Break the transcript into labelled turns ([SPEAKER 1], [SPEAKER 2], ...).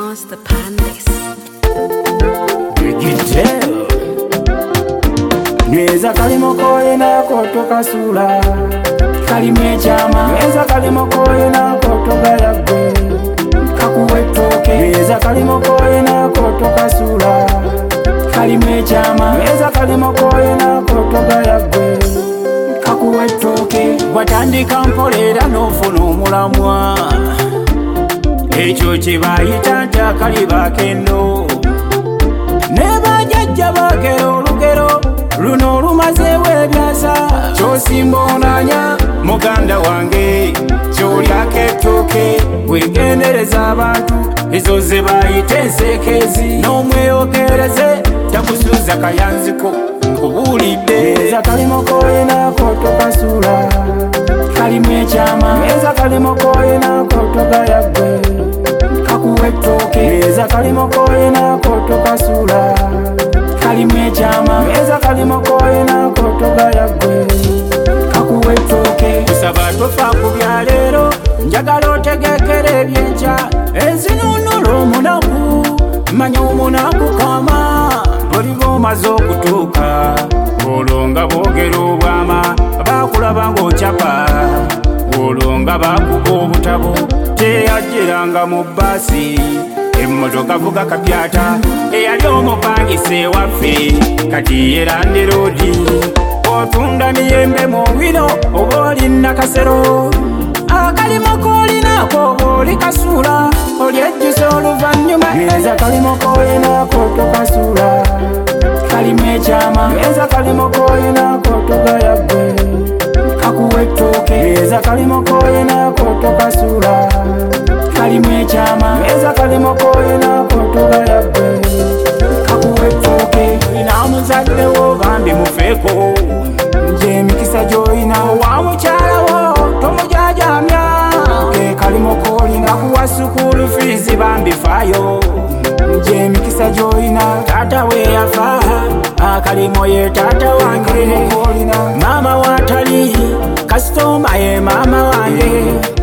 [SPEAKER 1] Master Pandis.
[SPEAKER 2] Giteo Nweza kalimo koye na koto kasula Kalime chama Nweza kalimo koye na koto gayagwe Kakuwetoke Nweza kalimo koye na koto kasula Kalime chama Nweza kalimo koye na koto gayagwe Kakuwetoke Watandika mpolera nofuna omulamwa Ekyo kibayita ntakaliba kendo Neba jajja bakero olugero luno olumazeewo ebyasa kyosimbonanya muganda wange kyolyako ettooke wegendereza abantu ezo ze bayita enseekezi n'omweyogereze takusuuza kayanziko nkubuulidde eza kalimo koye nakoto kasula kalimu ekyama eza kalimo koye nakoto gayagwe kakuwa ettooke eza kalimo koye nakoto kasula kalimu ekyama eza kalimo koye nakoto gayagwe kakuwa ettooke kusaba tofa ku bya leero njagala otegekera ebyenkya enzinunula omunaku manya omunaku kama oliba omaze okutuuka olwo nga boogera obwama baakulaba ng'okyapa olwo nga baakuba obutabo teyajjiranga mu bbaasi emmotoka vuga kapyata eyali omupangise waffe kati yerande roodi otunda miyembe mu wino oba olina kasero akalimo koolinako oba oli kasuula olyejjusa oluvannyuma eza kalimo koye nakoto kasuula kalimu ekyama eza kalimo koye nakoto gayagwe kakuwa ettooke eza kalimo koye nakoto kasuula kalimu ekyama eza kalimo koye nakoto gayagwe kakuwa ettooke ina muzaddewo bambi mufeeko nje emikisa gy'olina wa mukyalawo tomujajamya ke kalimo koolina kuwa sukulu fiizi bambi faayo nje emikisa gy'olina taata we yafa akalimo ye taata wange maama watali kasitoma ye maama wange